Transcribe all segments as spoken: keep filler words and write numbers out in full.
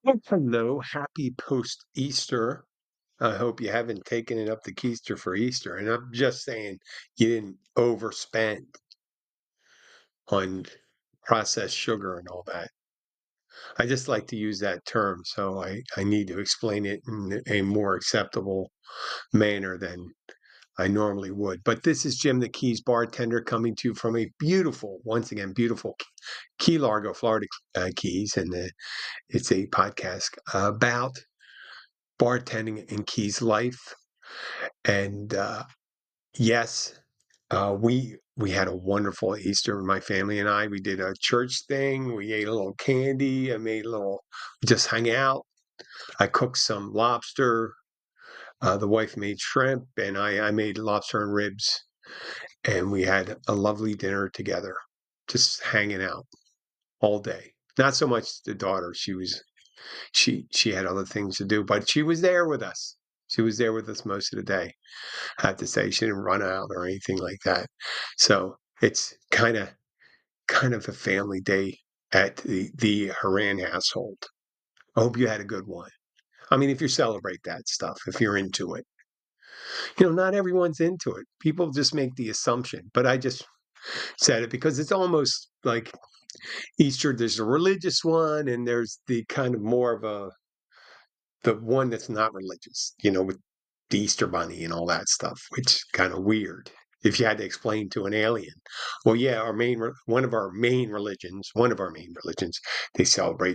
Oh, hello, happy post-Easter. I hope you haven't taken it up the keister for Easter. And I'm just saying you didn't overspend on processed sugar and all that. I just like to use that term, so I, I need to explain it in a more acceptable manner than I normally would. But this is Jim the Keys bartender coming to you from a beautiful, once again, beautiful Key Largo, Florida uh, Keys. And uh, it's a podcast about bartending in Keys life. And uh, yes, uh, we we had a wonderful Easter. My family and I. We did a church thing. We ate a little candy. I made a little, just hang out. I cooked some lobster. Uh, the wife made shrimp, and I I made lobster and ribs. And we had a lovely dinner together, just hanging out all day. Not so much the daughter. She was she she had other things to do, but she was there with us. She was there with us most of the day. I have to say she didn't run out or anything like that. So it's kind of kind of a family day at the the Haran household. I hope you had a good one. I mean, if you celebrate that stuff, if you're into it, you know, not everyone's into it. People just make the assumption, but I just said it because it's almost like Easter. There's a religious one, and there's the kind of more of a the one that's not religious. You know, with the Easter Bunny and all that stuff, which is kind of weird. If you had to explain to an alien, well, yeah, our main one of our main religions, one of our main religions, they celebrate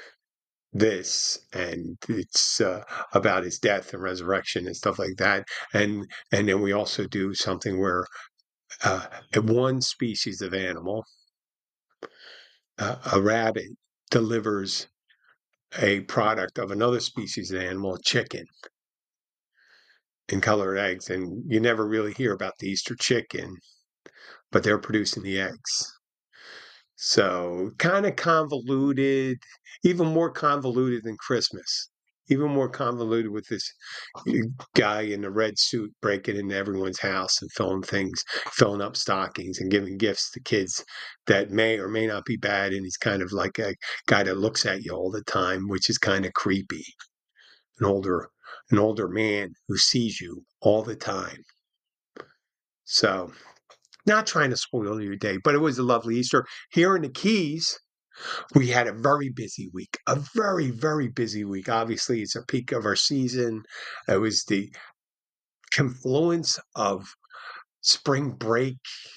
this, and it's uh, about his death and resurrection and stuff like that. And and then we also do something where uh, one species of animal, uh, a rabbit, delivers a product of another species of animal, a chicken and colored eggs. And you never really hear about the Easter chicken, but they're producing the eggs. So kind of convoluted, even more convoluted than Christmas, even more convoluted with this uh, guy in the red suit breaking into everyone's house and filling things, filling up stockings and giving gifts to kids that may or may not be bad. And he's kind of like a guy that looks at you all the time, which is kind of creepy. An older, an older man who sees you all the time. So not trying to spoil your day, but it was a lovely Easter. Here in the Keys, we had a very busy week, a very, very busy week. Obviously, it's a peak of our season. It was the confluence of spring break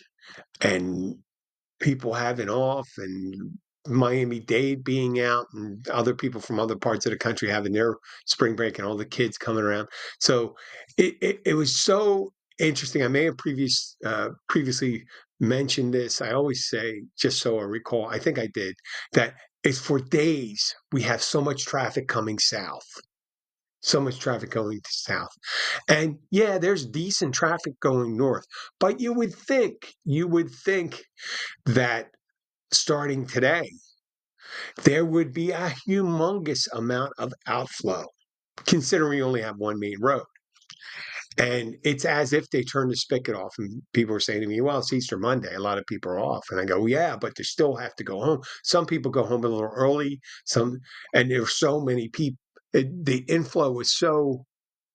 and people having off and Miami-Dade being out and other people from other parts of the country having their spring break and all the kids coming around. So it, it, it was so interesting. I may have previous uh, previously mentioned this. I always say, just so I recall, I think I did, that it's for days we have so much traffic coming south. So much traffic going to south. And yeah, there's decent traffic going north. But you would think, you would think that starting today, there would be a humongous amount of outflow, considering we only have one main road. And it's as if they turned the spigot off. And people are saying to me, well, it's Easter Monday. A lot of people are off. And I go, yeah, but they still have to go home. Some people go home a little early. Some, and there's so many people. It, the inflow is so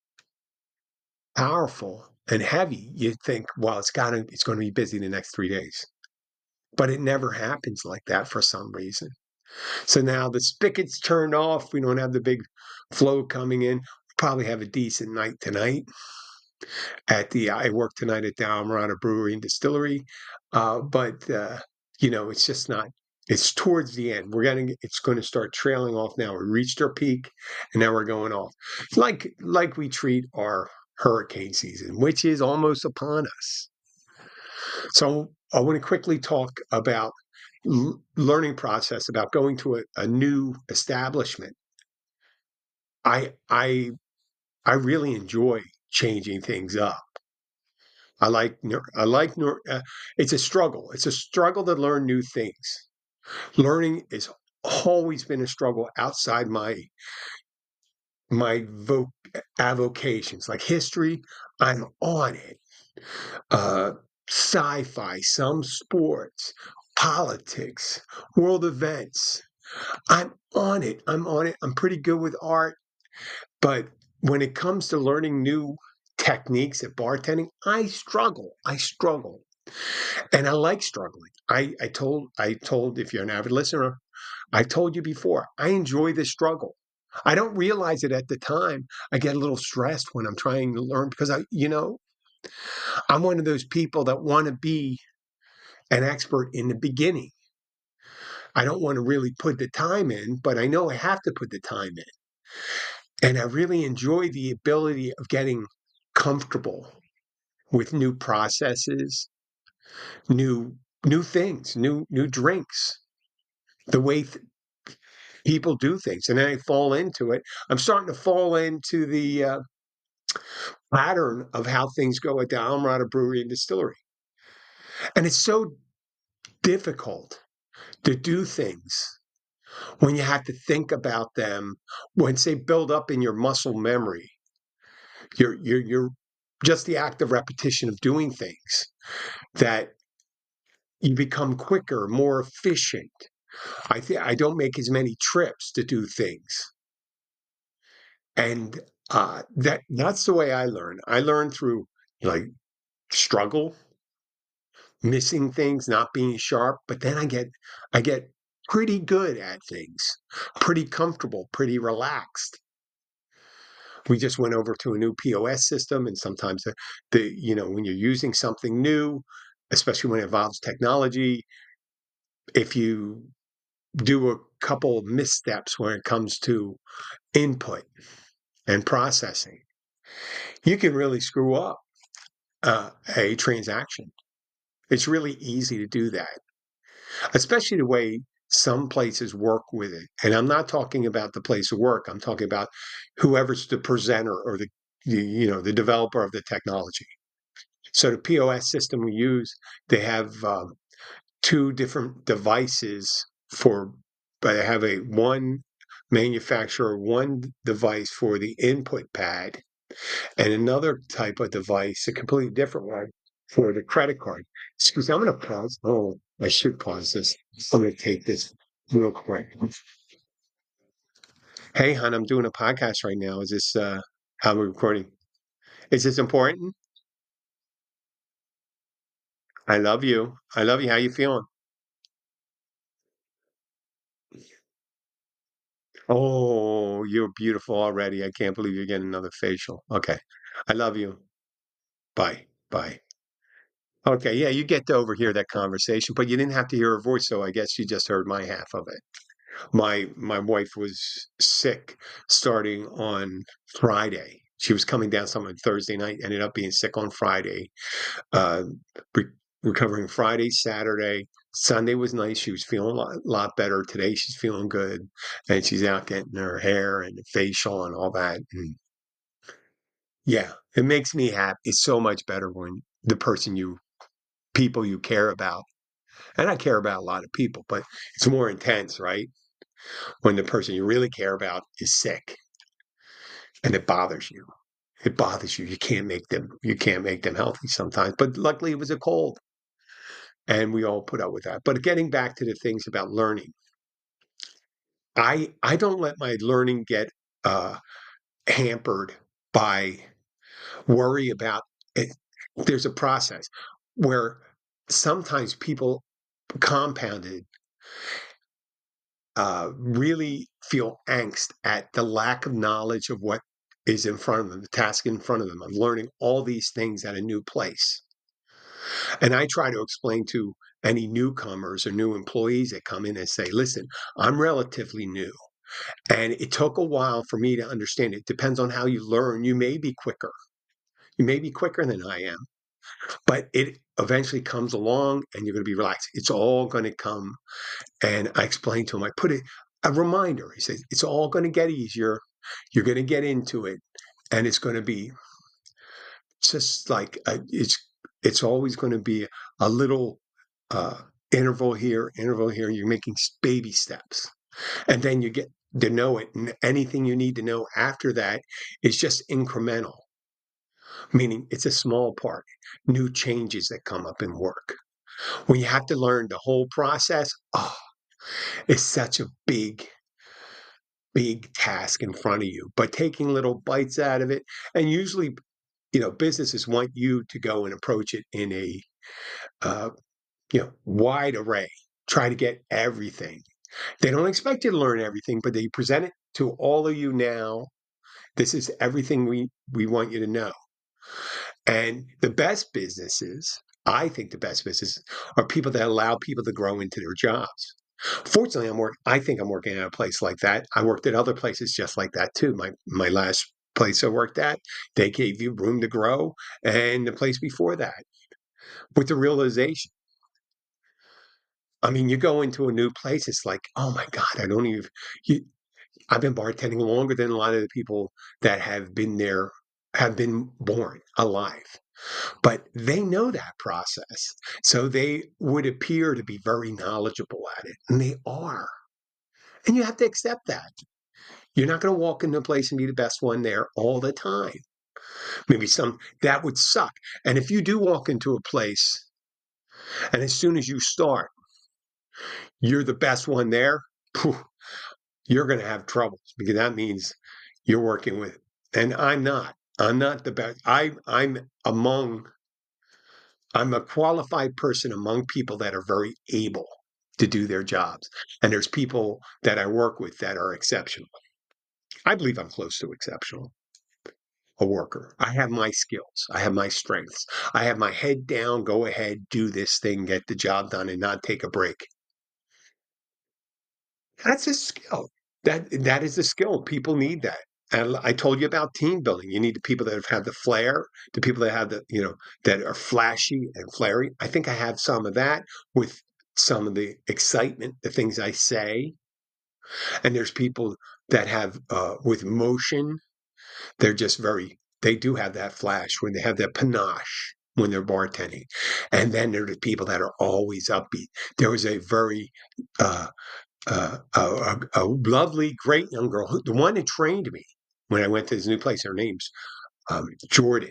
powerful and heavy. You think, well, it's got to, it's going to be busy the next three days. But it never happens like that for some reason. So now the spigot's turned off. We don't have the big flow coming in. We probably have a decent night tonight. At the I work tonight at the Almirada Brewery and Distillery, uh, but uh, you know it's just not. It's towards the end. We're getting. It's going to start trailing off now. We reached our peak, and now we're going off. Like like we treat our hurricane season, which is almost upon us. So I want to quickly talk about l- learning process about going to a, a new establishment. I I I really enjoy changing things up. I like I like uh, it's a struggle. It's a struggle to learn new things. Learning has always been a struggle outside my my voc avocations. Like history, I'm on it. Uh, sci-fi, some sports, politics, world events. I'm on it. I'm on it. I'm pretty good with art, but when it comes to learning new techniques at bartending, I struggle. I struggle. And I like struggling. I, I told I told if you're an avid listener, I told you before, I enjoy the struggle. I don't realize it at the time. I get a little stressed when I'm trying to learn because I, you know, I'm one of those people that want to be an expert in the beginning. I don't want to really put the time in, but I know I have to put the time in. And I really enjoy the ability of getting comfortable with new processes, new new things, new new drinks, the way th- people do things, and then I fall into it. I'm starting to fall into the uh, pattern of how things go at the Almirada Brewery and Distillery, and it's so difficult to do things when you have to think about them once they build up in your muscle memory. You're you're you're just the act of repetition of doing things that you become quicker, more efficient. I think I don't make as many trips to do things. And uh, that that's the way I learn. I learn through like struggle, missing things, not being sharp, but then I get I get pretty good at things, pretty comfortable, pretty relaxed. We just went over to a new P O S system, and sometimes the, the you know when you're using something new, especially when it involves technology, if you do a couple of missteps when it comes to input and processing, you can really screw up uh, a transaction. It's really easy to do that, especially the way some places work with it. And I'm not talking about the place of work. I'm talking about whoever's the presenter or the, the you know the developer of the technology. So the P O S system we use, they have um, two different devices for, but they have a one manufacturer, one device for the input pad, and another type of device, a completely different one for the credit card. Excuse me, I'm going to pause. Oh, I should pause this. I'm going to take this real quick. Hey, hon, I'm doing a podcast right now. Is this uh, how we're recording? Is this important? I love you. I love you. How you feeling? Oh, you're beautiful already. I can't believe you're getting another facial. Okay. I love you. Bye. Bye. Okay. Yeah, you get to overhear that conversation, but you didn't have to hear her voice, so I guess you just heard my half of it. My my wife was sick starting on Friday. She was coming down some on Thursday night, ended up being sick on Friday. Uh, re- Recovering Friday, Saturday, Sunday was nice. She was feeling a lot, lot better. Today she's feeling good, and she's out getting her hair and the facial and all that. And yeah, it makes me happy. It's so much better when the person you people you care about, and I care about a lot of people, but it's more intense, right? When the person you really care about is sick and it bothers you. It bothers you. You can't make them you can't make them healthy sometimes. But luckily it was a cold and we all put up with that. But getting back to the things about learning, I I don't let my learning get uh hampered by worry about it. There's a process where sometimes people compounded uh, really feel angst at the lack of knowledge of what is in front of them, the task in front of them, of learning all these things at a new place. And I try to explain to any newcomers or new employees that come in and say, listen, I'm relatively new. And it took a while for me to understand. It depends on how you learn. You may be quicker. You may be quicker than I am, but it eventually comes along and you're going to be relaxed. It's all going to come. And I explained to him, I put it a reminder. He says, it's all going to get easier. You're going to get into it. And it's going to be just like a, it's it's always going to be a little uh, interval here, interval here. You're making baby steps. And then you get to know it. And anything you need to know after that is just incremental, meaning it's a small part, new changes that come up in work. When you have to learn the whole process, oh, is such a big, big task in front of you. But taking little bites out of it, and usually, you know, businesses want you to go and approach it in a uh, you know, wide array. Try to get everything. They don't expect you to learn everything, but they present it to all of you now. This is everything we we want you to know. And the best businesses, I think the best businesses are people that allow people to grow into their jobs. Fortunately, I'm work I think I'm working at a place like that. I worked at other places just like that too. My my last place I worked at, they gave you room to grow, and the place before that, with the realization. I mean, you go into a new place, it's like, oh my God, I don't even you, I've been bartending longer than a lot of the people that have been there have been born alive. But they know that process. So they would appear to be very knowledgeable at it, and they are. And you have to accept that. You're not going to walk into a place and be the best one there all the time. Maybe some that would suck. And if you do walk into a place and as soon as you start, you're the best one there, phew, you're going to have troubles because that means you're working with, and I'm not. I'm not the best. I I'm among I'm a qualified person among people that are very able to do their jobs. And there's people that I work with that are exceptional. I believe I'm close to exceptional, a worker. I have my skills. I have my strengths. I have my head down, go ahead, do this thing, get the job done, and not take a break. That's a skill. That that is a skill. People need that. And I told you about team building. You need the people that have had the flair, the people that have the, you know, that are flashy and flary. I think I have some of that with some of the excitement, the things I say. And there's people that have uh, with motion. They're just very. They do have that flash when they have that panache when they're bartending. And then there are the people that are always upbeat. There was a very uh, uh, a, a, a lovely, great young girl, who, the one that trained me when I went to this new place. Her name's um, Jordan,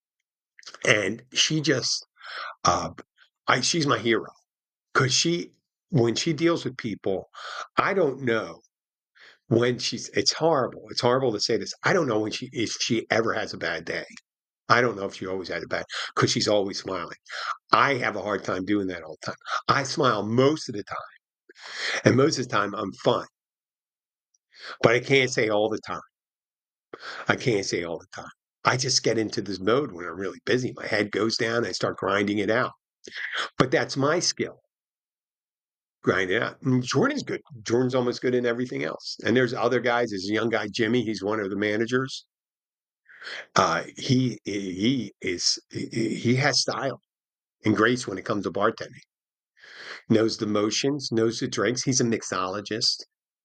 and she just, uh, I she's my hero because she, when she deals with people, I don't know when she's. It's horrible. It's horrible to say this. I don't know when she if she ever has a bad day. I don't know if she always had a bad because she's always smiling. I have a hard time doing that all the time. I smile most of the time, and most of the time I'm fun, but I can't say all the time. I can't say all the time. I just get into this mode when I'm really busy. My head goes down. I start grinding it out. But that's my skill, grind it out. And Jordan's good. Jordan's almost good in everything else. And there's other guys. There's a young guy, Jimmy. He's one of the managers. Uh, he he is he he has style and grace when it comes to bartending. Knows the motions, knows the drinks. He's a mixologist.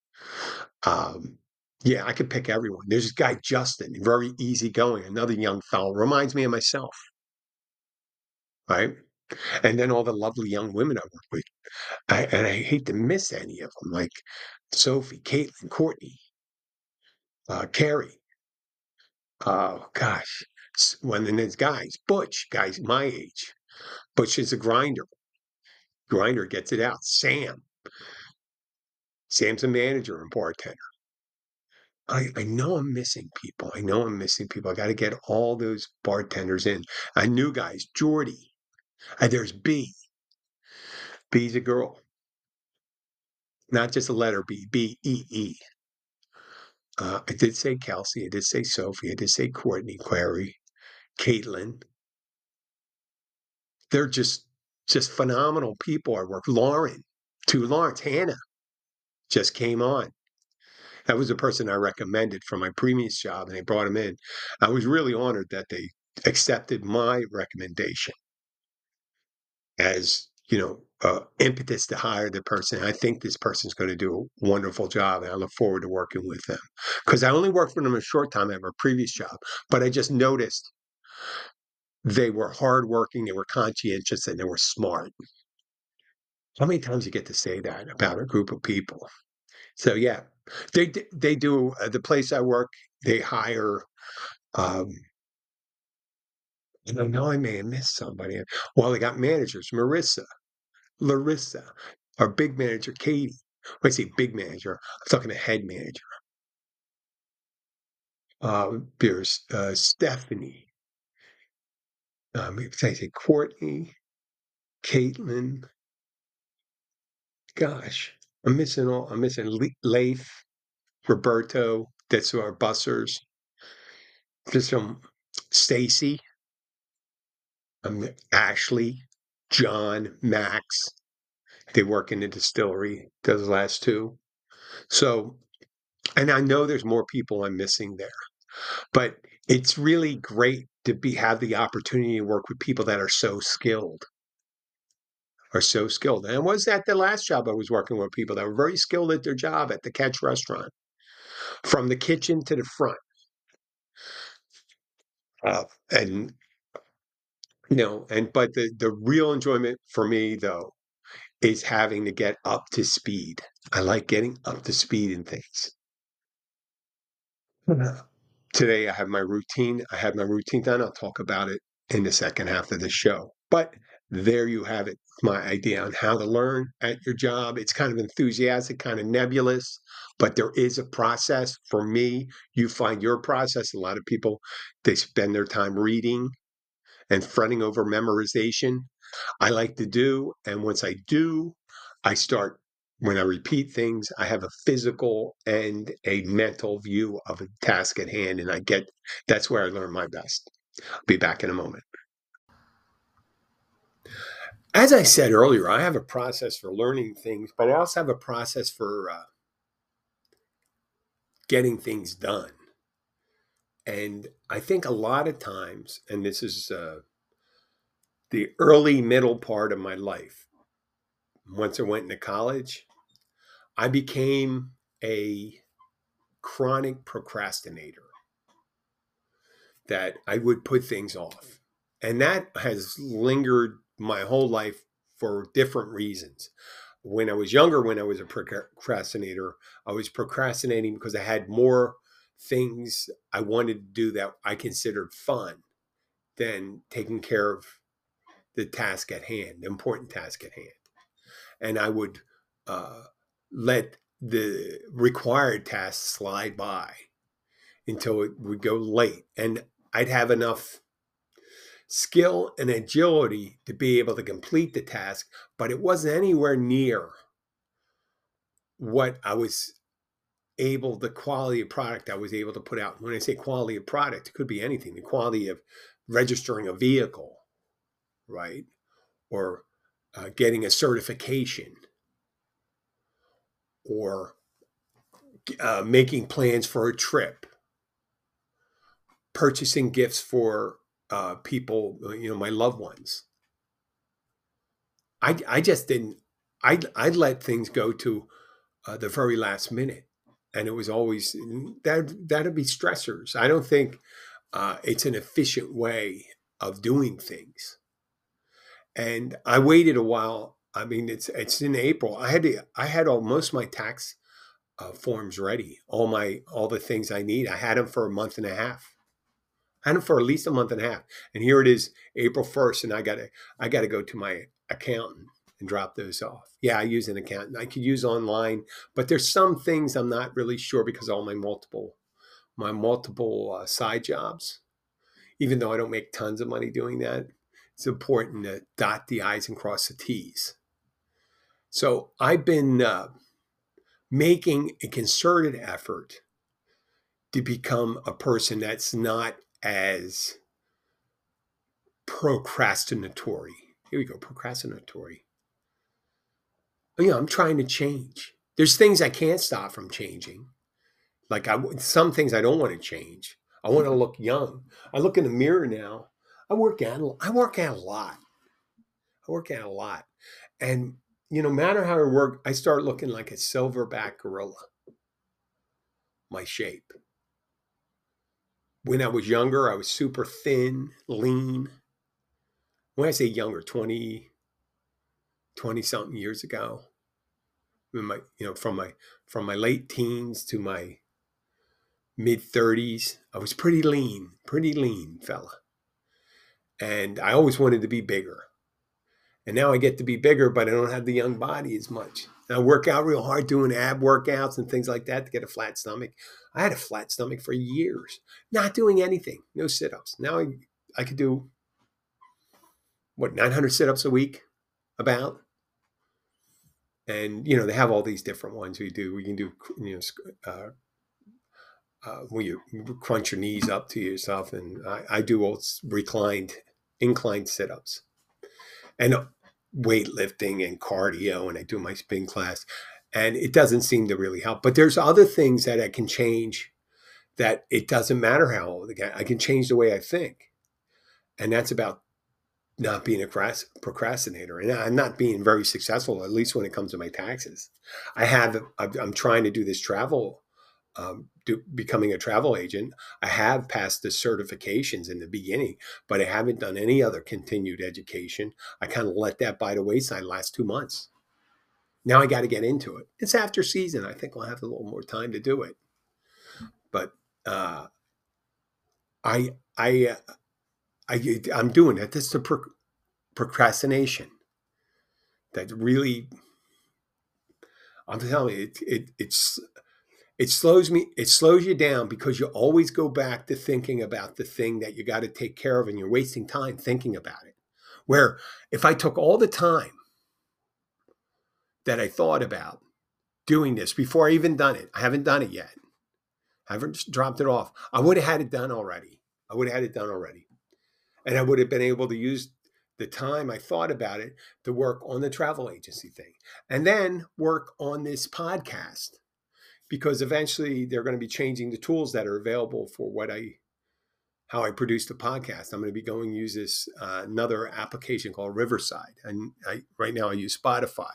Um, yeah, I could pick everyone. There's this guy, Justin, very easygoing, another young fellow, reminds me of myself, right? And then all the lovely young women I work with. I, and I hate to miss any of them, like Sophie, Caitlin, Courtney, uh, Carrie. Oh gosh, S- when then there's guys, Butch, guys my age. Butch is a grinder. Grinder gets it out. Sam, Sam's a manager and bartender. I, I know I'm missing people. I know I'm missing people. I got to get all those bartenders in. I new guys, Jordy. Uh, there's B. B's a girl, not just a letter B. B E E. Uh, I did say Kelsey. I did say Sophie. I did say Courtney, Clary, Caitlin. They're just just phenomenal people. I work. Lauren, to Lawrence, Hannah just came on. That was the person I recommended from my previous job, and they brought him in. I was really honored that they accepted my recommendation as you know uh, impetus to hire the person. I think this person's going to do a wonderful job, and I look forward to working with them because I only worked for them a short time at my previous job, but I just noticed they were hardworking, they were conscientious, and they were smart. How many times you get to say that about a group of people? So yeah, they d- they do. Uh, the place I work, they hire. Um, and I know I may have missed somebody. Well, they got managers, Marissa, Larissa, our big manager, Katie. When I say big manager, I'm talking a head manager. Uh, there's uh, Stephanie. Um, I say Courtney, Caitlin. Gosh, I'm missing all. I'm missing Le- Leif, Roberto. That's our bussers. There's some Stacy, um, Ashley, John, Max. They work in the distillery. Those last two. So, and I know there's more people I'm missing there, but it's really great to be have the opportunity to work with people that are so skilled, are so skilled. And was that the last job I was working with people that were very skilled at their job at the Catch restaurant, from the kitchen to the front. Uh, and you know, and but the the real enjoyment for me though is having to get up to speed. I like getting up to speed in things. Uh, Today I have my routine. I have my routine done. I'll talk about it in the second half of the show. But there you have it. My idea on how to learn at your job. It's kind of enthusiastic, kind of nebulous, but there is a process. For me, you find your process. A lot of people, they spend their time reading and fretting over memorization. I like to do. And once I do, I start, when I repeat things, I have a physical and a mental view of a task at hand. And I get, that's where I learn my best. I'll be back in a moment. As I said earlier, I have a process for learning things, but I also have a process for uh, getting things done. And I think a lot of times, and this is uh, the early middle part of my life, once I went into college, I became a chronic procrastinator, that I would put things off. And that has lingered my whole life for different reasons. When I was younger, when I was a procrastinator, I was procrastinating because I had more things I wanted to do that I considered fun than taking care of the task at hand, the important task at hand. And I would uh, let the required tasks slide by until it would go late. And I'd have enough skill and agility to be able to complete the task, but it wasn't anywhere near what I was able, the quality of product I was able to put out. When I say quality of product, it could be anything, the quality of registering a vehicle, right? Or uh, getting a certification, or uh, making plans for a trip, purchasing gifts for uh, people, you know, my loved ones. I, I just didn't, I, I let things go to uh, the very last minute. And it was always, that, that'd be stressors. I don't think uh, it's an efficient way of doing things. And I waited a while. I mean, it's it's in April. I had to, I had all most of my tax uh, forms ready, all my all the things I need. I had them for a month and a half. I had them for at least a month and a half. And here it is, April first, and I got to I got to go to my accountant and drop those off. Yeah, I use an accountant. I could use online, but there's some things I'm not really sure because of all my multiple my multiple uh, side jobs. Even though I don't make tons of money doing that, it's important to dot the I's and cross the T's. So I've been uh, making a concerted effort to become a person that's not as procrastinatory. Here we go, procrastinatory. You know, I'm trying to change. There's things I can't stop from changing. Like I, some things I don't want to change. I want to look young. I look in the mirror now. I work out. I work out a lot. I work out a lot, and you know, no matter how I work, I start looking like a silverback gorilla. My shape. When I was younger, I was super thin, lean. When I say younger, twenty, twenty something years ago, in my, you know, from my from my late teens to my mid thirties, I was pretty lean, pretty lean fella. And I always wanted to be bigger. And now I get to be bigger, but I don't have the young body as much. And I work out real hard doing ab workouts and things like that to get a flat stomach. I had a flat stomach for years, not doing anything, no sit-ups. Now I, I could do, what, nine hundred sit-ups a week about. And, you know, they have all these different ones we do. We can do, you know, uh, uh, when you crunch your knees up to yourself. And I, I do all reclined, inclined sit-ups. And weightlifting and cardio, and I do my spin class, and it doesn't seem to really help. But there's other things that I can change, that it doesn't matter how old I get. I can change the way I think. And that's about not being a procrastinator. And I'm not being very successful, at least when it comes to my taxes. I have, I'm trying to do this travel, um, do, becoming a travel agent. I have passed the certifications in the beginning, but I haven't done any other continued education. I kind of let that by the wayside last two months. Now I got to get into it. It's after season. I think I'll have a little more time to do it. But uh, I, I, uh, I, I'm doing it. This is the pro- procrastination that really, I'm telling you, it, it, it's, it slows me, it slows you down, because you always go back to thinking about the thing that you got to take care of, and you're wasting time thinking about it. Where if I took all the time that I thought about doing this before I even done it, I haven't done it yet, I haven't dropped it off, I would have had it done already. I would have had it done already. And I would have been able to use the time I thought about it to work on the travel agency thing, and then work on this podcast, because eventually they're going to be changing the tools that are available for what I, how I produce the podcast. I'm going to be going to use this uh, another application called Riverside, and I, right now I use Spotify.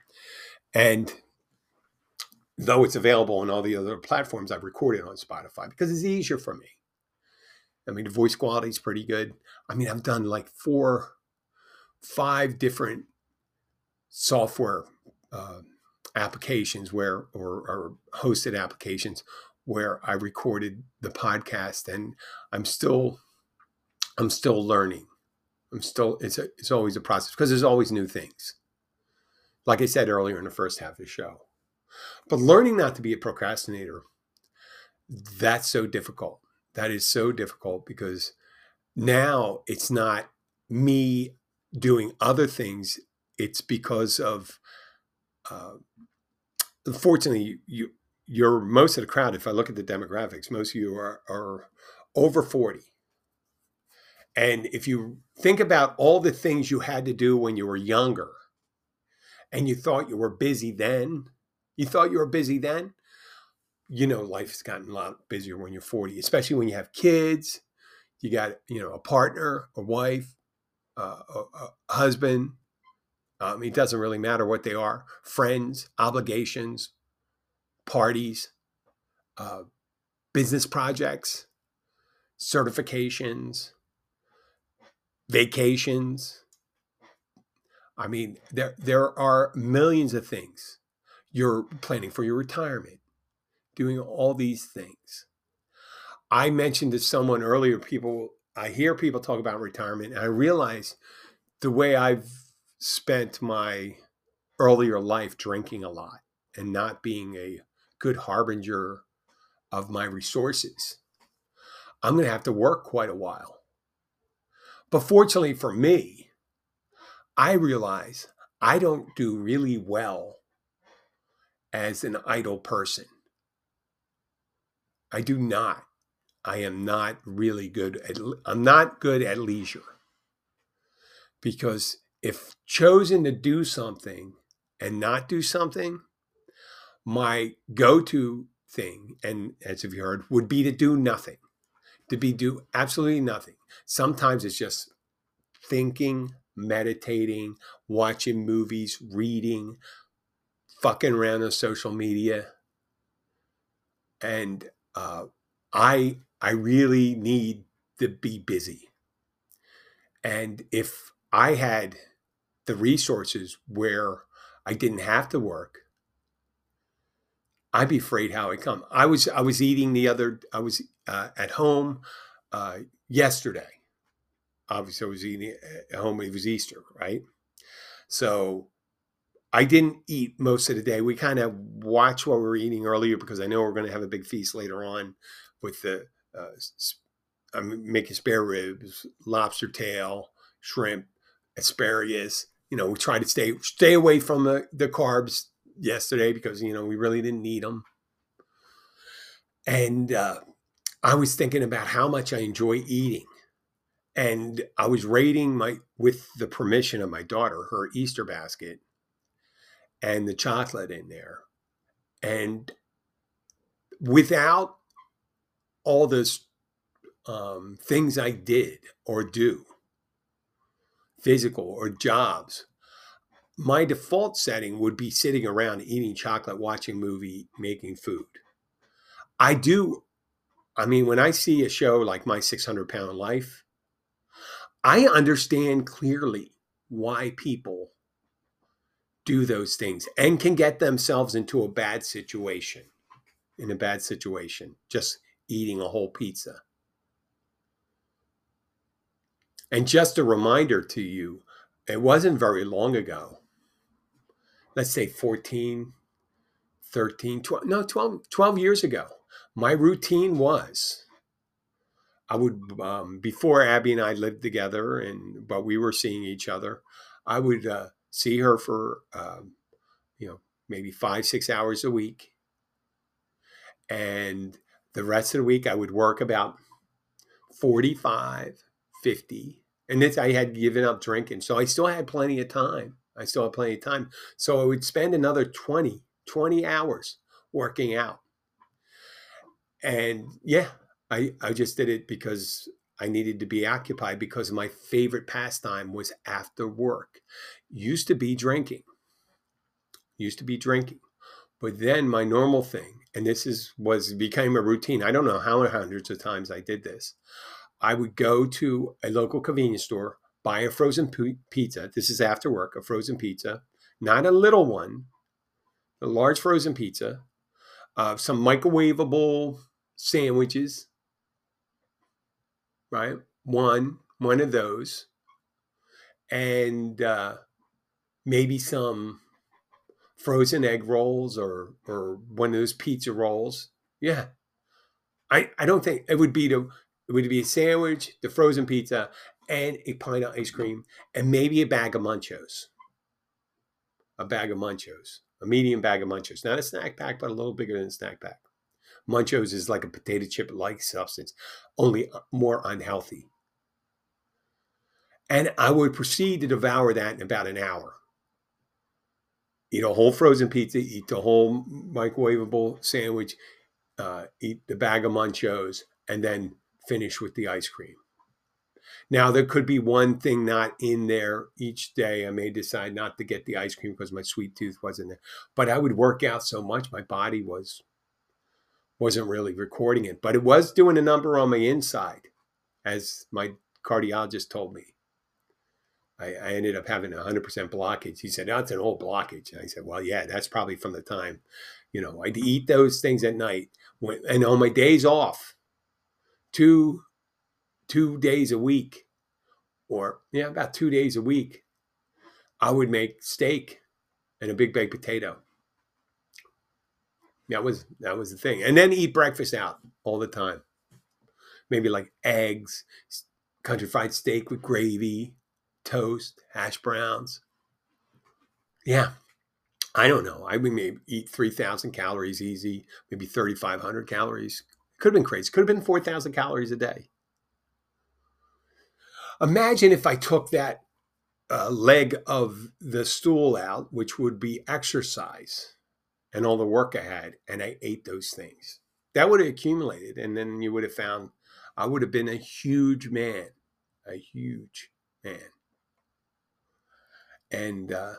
And though it's available on all the other platforms, I've recorded on Spotify because it's easier for me. I mean, the voice quality is pretty good. I mean, I've done like four, five different software uh, applications where, or, or hosted applications where I recorded the podcast, and I'm still, I'm still learning. I'm still, it's a, it's always a process, because there's always new things. Like I said earlier in the first half of the show, but learning not to be a procrastinator, that's so difficult. That is so difficult, because now it's not me doing other things. It's because of, uh, unfortunately, you, you're most of the crowd. If I look at the demographics, most of you are, are over forty. And if you think about all the things you had to do when you were younger, and you thought you were busy then, you thought you were busy then, you know, life has gotten a lot busier when you're forty, especially when you have kids, you got, you know, a partner, a wife, uh, a, a husband. Um, it doesn't really matter what they are, friends, obligations, parties, uh, business projects, certifications, vacations. I mean, there there are millions of things. You're planning for your retirement, doing all these things. I mentioned to someone earlier, people, I hear people talk about retirement, and I realize the way I've spent my earlier life drinking a lot and not being a good harbinger of my resources, I'm going to have to work quite a while. But fortunately for me, I realize I don't do really well as an idle person. I do not. I am not really good at, I'm not good at leisure. Because if chosen to do something and not do something, my go-to thing, and as you've heard, would be to do nothing, to be do absolutely nothing. Sometimes it's just thinking, meditating, watching movies, reading, fucking around on social media. And uh, I I really need to be busy. And if I had the resources where I didn't have to work, I'd be afraid how it come. I was I was eating the other. I was uh, at home uh, yesterday. Obviously, I was eating at home. It was Easter, right? So I didn't eat most of the day. We kind of watched what we were eating earlier because I know we're going to have a big feast later on with the, uh, I'm making spare ribs, lobster tail, shrimp, asparagus. You know, we try to stay stay away from the, the carbs yesterday because, you know, we really didn't need them. And uh, I was thinking about how much I enjoy eating. And I was rating my, with the permission of my daughter, her Easter basket and the chocolate in there. And without all those um, things I did or do, physical or jobs, my default setting would be sitting around eating chocolate, watching movie, making food. I do. I mean, when I see a show like My six hundred Pound Life, I understand clearly why people do those things and can get themselves into a bad situation, in a bad situation, just eating a whole pizza. And just a reminder to you, it wasn't very long ago, let's say fourteen, thirteen, twelve, no, twelve, twelve years ago, my routine was I would, um, before Abby and I lived together, and but we were seeing each other, I would uh, see her for, um, you know, maybe five, six hours a week. And the rest of the week, I would work about forty-five, fifty. And this, I had given up drinking. So I still had plenty of time. I still had plenty of time. So I would spend another twenty, twenty hours working out. And yeah, I, I just did it because I needed to be occupied because my favorite pastime was after work. Used to be drinking. Used to be drinking. But then my normal thing, and this is was became a routine. I don't know how hundreds of times I did this. I would go to a local convenience store, buy a frozen pizza. This is after work, a frozen pizza, not a little one, a large frozen pizza, uh, some microwavable sandwiches, right? One, one of those, and uh, maybe some frozen egg rolls or or one of those pizza rolls. Yeah, I, I don't think it would be the it would be a sandwich, the frozen pizza, and a pint of ice cream, and maybe a bag of Munchos. A bag of Munchos, a medium bag of Munchos, not a snack pack, but a little bigger than a snack pack. Munchos is like a potato chip like substance, only more unhealthy. And I would proceed to devour that in about an hour. Eat a whole frozen pizza, eat the whole microwavable sandwich, uh, eat the bag of Munchos, and then finish with the ice cream. Now, there could be one thing not in there each day. I may decide not to get the ice cream because my sweet tooth wasn't there. But I would work out so much, my body was, wasn't really recording it. But it was doing a number on my inside, as my cardiologist told me. I, I ended up having a one hundred percent blockage. He said, that's an old blockage. And I said, well, yeah, that's probably from the time, you know, I'd eat those things at night. When, and on my days off, two, two days a week, or yeah, about two days a week, I would make steak and a big baked potato. That was that was the thing. And then eat breakfast out all the time. Maybe like eggs, country fried steak with gravy, toast, hash browns. Yeah, I don't know. I would maybe eat three thousand calories easy, maybe thirty-five hundred calories. Could have been crazy. Could have been four thousand calories a day. Imagine if I took that uh, leg of the stool out, which would be exercise and all the work I had, and I ate those things. That would have accumulated, and then you would have found I would have been a huge man, a huge man. And uh,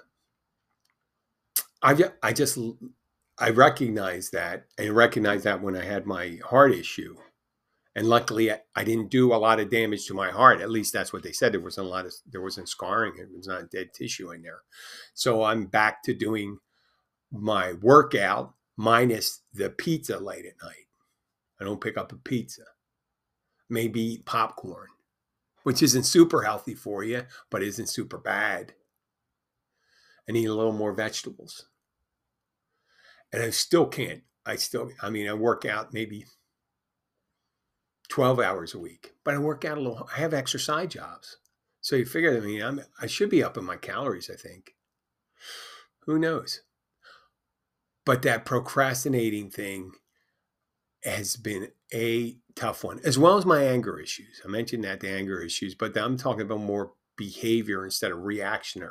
I, I just, I recognize that, and recognize that when I had my heart issue. And luckily, I, I didn't do a lot of damage to my heart. At least that's what they said. There wasn't a lot of, there wasn't scarring. It was not dead tissue in there. So I'm back to doing my workout minus the pizza late at night. I don't pick up a pizza. Maybe eat popcorn, which isn't super healthy for you, but isn't super bad. and eat a little more vegetables. And I still can't. I still, I mean, I work out maybe twelve hours a week, but I work out a little, I have extra side jobs. So you figure, I mean, I'm, I should be up in my calories, I think. Who knows? But that procrastinating thing has been a tough one, as well as my anger issues. I mentioned that, the anger issues, but I'm talking about more behavior instead of reactionary.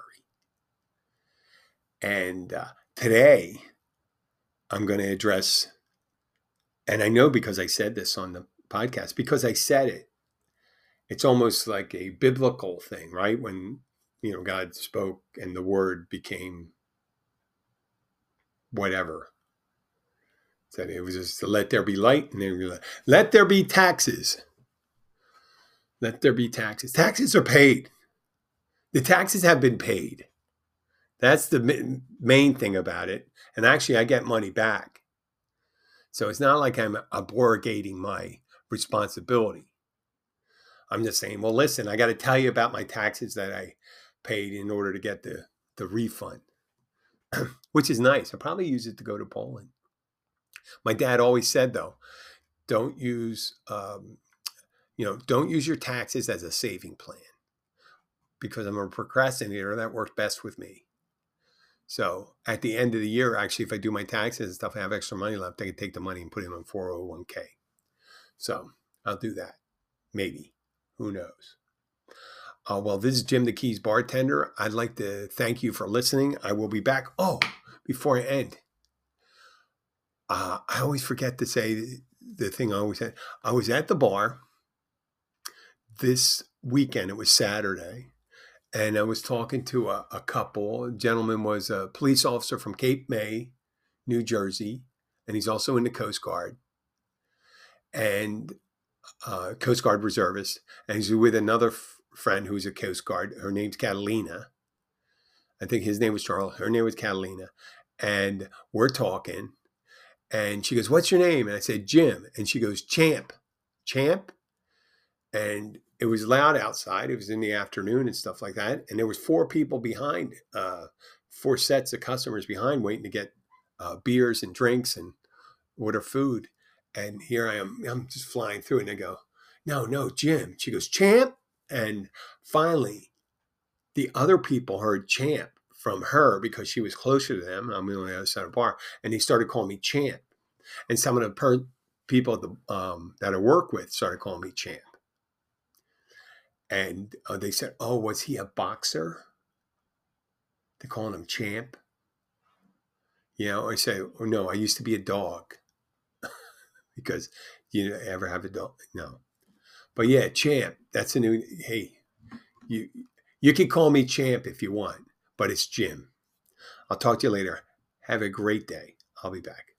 And uh, today, I'm going to address, and I know because I said this on the podcast, because I said it, it's almost like a biblical thing, right? When, you know, God spoke and the word became whatever. Said it was just to let there be light, and then we let, let there be taxes. Let there be taxes. Taxes are paid. The taxes have been paid. That's the main thing about it. And actually, I get money back. So it's not like I'm abrogating my responsibility. I'm just saying, well, listen, I got to tell you about my taxes that I paid in order to get the, the refund, which is nice. I'll probably use it to go to Poland. My dad always said, though, don't use, um, you know, don't use your taxes as a saving plan, because I'm a procrastinator. That works best with me. So at the end of the year, actually, if I do my taxes and stuff, I have extra money left, I can take the money and put it in four oh one k. So I'll do that. Maybe. Who knows? Uh, well, this is Jim the Keys bartender. I'd like to thank you for listening. I will be back. Oh, before I end, uh, I always forget to say the, the thing I always said. I was at the bar this weekend. It was Saturday. And I was talking to a, a couple. A gentleman was a police officer from Cape May, New Jersey, and he's also in the Coast Guard, and uh, Coast Guard reservist. And he's with another f- friend who's a Coast Guard. Her name's Catalina. I think his name was Charles. Her name was Catalina. And we're talking, and she goes, "What's your name?" And I said, "Jim." And she goes, "Champ." Champ? And it was loud outside. It was in the afternoon and stuff like that. And there was four people behind, uh, four sets of customers behind waiting to get uh, beers and drinks and order food. And here I am, I'm just flying through, and they go, "No, no, Jim." She goes, "Champ." And finally, the other people heard Champ from her because she was closer to them. I'm on the other side of the bar. And they started calling me Champ. And some of the per- people at the, um, that I work with started calling me Champ. And uh, they said, "Oh, was he a boxer?" They're calling him Champ. You know, I say, "Oh, no, I used to be a dog." Because you ever have a dog? No. But yeah, Champ. That's a new, hey, you, you can call me Champ if you want, but it's Jim. I'll talk to you later. Have a great day. I'll be back.